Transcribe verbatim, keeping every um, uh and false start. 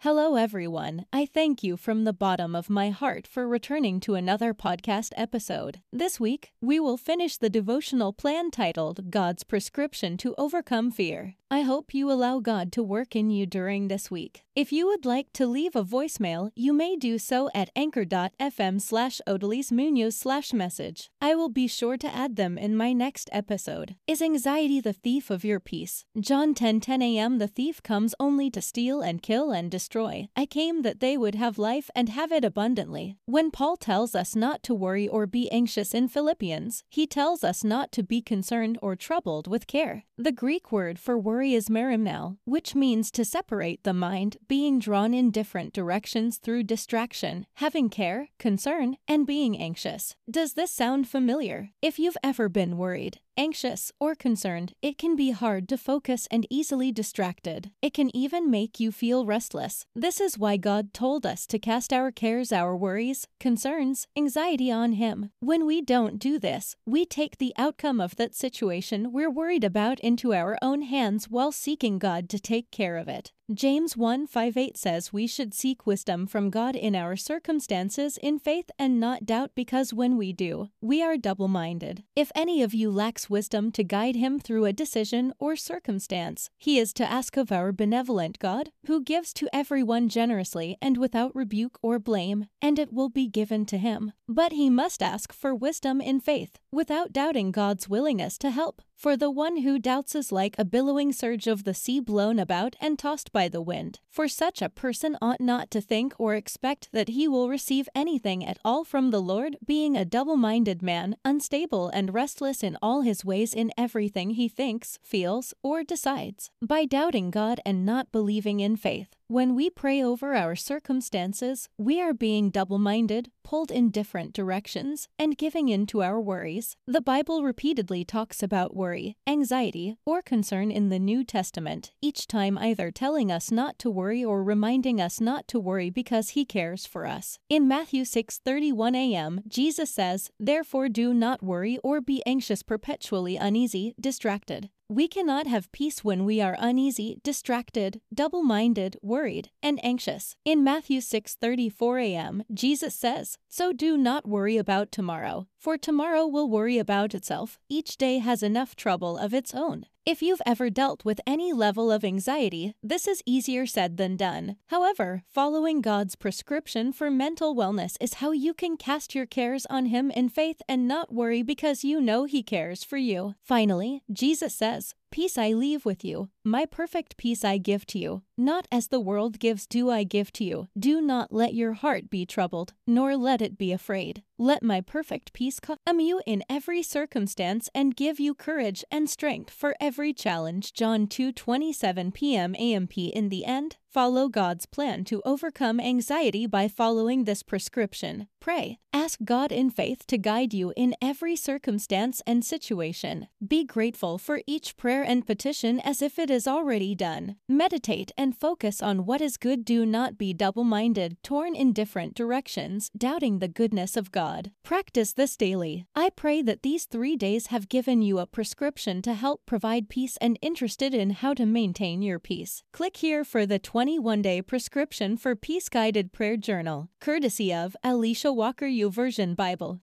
Hello, everyone. I thank you from the bottom of my heart for returning to another podcast episode. This week, we will finish the devotional plan titled God's Prescription to Overcome Fear. I hope you allow God to work in you during this week. If you would like to leave a voicemail, you may do so at anchor.fm slash Odalys Munoz slash message. I will be sure to add them in my next episode. Is anxiety the thief of your peace? John ten ten a m The thief comes only to steal and kill and destroy. I came that they would have life and have it abundantly. When Paul tells us not to worry or be anxious in Philippians, he tells us not to be concerned or troubled with care. The Greek word for worry is merimnao, which means to separate the mind, being drawn in different directions through distraction, having care, concern, and being anxious. Does this sound familiar? If you've ever been worried, anxious, or concerned, it can be hard to focus and easily distracted. It can even make you feel restless. This is why God told us to cast our cares, our worries, concerns, anxiety on Him. When we don't do this, we take the outcome of that situation we're worried about into our own hands while seeking God to take care of it. James one five eight says we should seek wisdom from God in our circumstances in faith and not doubt, because when we do, we are double-minded. If any of you lacks wisdom to guide him through a decision or circumstance, he is to ask of our benevolent God, who gives to everyone generously and without rebuke or blame, and it will be given to him. But he must ask for wisdom in faith, without doubting God's willingness to help. For the one who doubts is like a billowing surge of the sea blown about and tossed by the wind. For such a person ought not to think or expect that he will receive anything at all from the Lord, being a double-minded man, unstable and restless in all his ways in everything he thinks, feels, or decides. By doubting God and not believing in faith, when we pray over our circumstances, we are being double-minded, pulled in different directions, and giving in to our worries. The Bible repeatedly talks about worry, anxiety, or concern in the New Testament, each time either telling us not to worry or reminding us not to worry because He cares for us. In Matthew six thirty-one a m, Jesus says, "Therefore do not worry or be anxious, perpetually uneasy, distracted." We cannot have peace when we are uneasy, distracted, double-minded, worried, and anxious. In Matthew six thirty-four a m, Jesus says, "So do not worry about tomorrow, for tomorrow will worry about itself. Each day has enough trouble of its own." If you've ever dealt with any level of anxiety, this is easier said than done. However, following God's prescription for mental wellness is how you can cast your cares on Him in faith and not worry because you know He cares for you. Finally, Jesus says, "Peace I leave with you, my perfect peace I give to you. Not as the world gives do I give to you. Do not let your heart be troubled, nor let it be afraid. Let my perfect peace calm you in every circumstance and give you courage and strength for every challenge." John two twenty-seven p m A M P. In the end, follow God's plan to overcome anxiety by following this prescription. Pray. Ask God in faith to guide you in every circumstance and situation. Be grateful for each prayer and petition as if it is already done. Meditate and focus on what is good. Do not be double-minded, torn in different directions, doubting the goodness of God. Practice this daily. I pray that these three days have given you a prescription to help provide peace and interested in how to maintain your peace. Click here for the twenty-one day prescription for peace guided prayer journal, courtesy of Alicia Walker YouVersion Bible.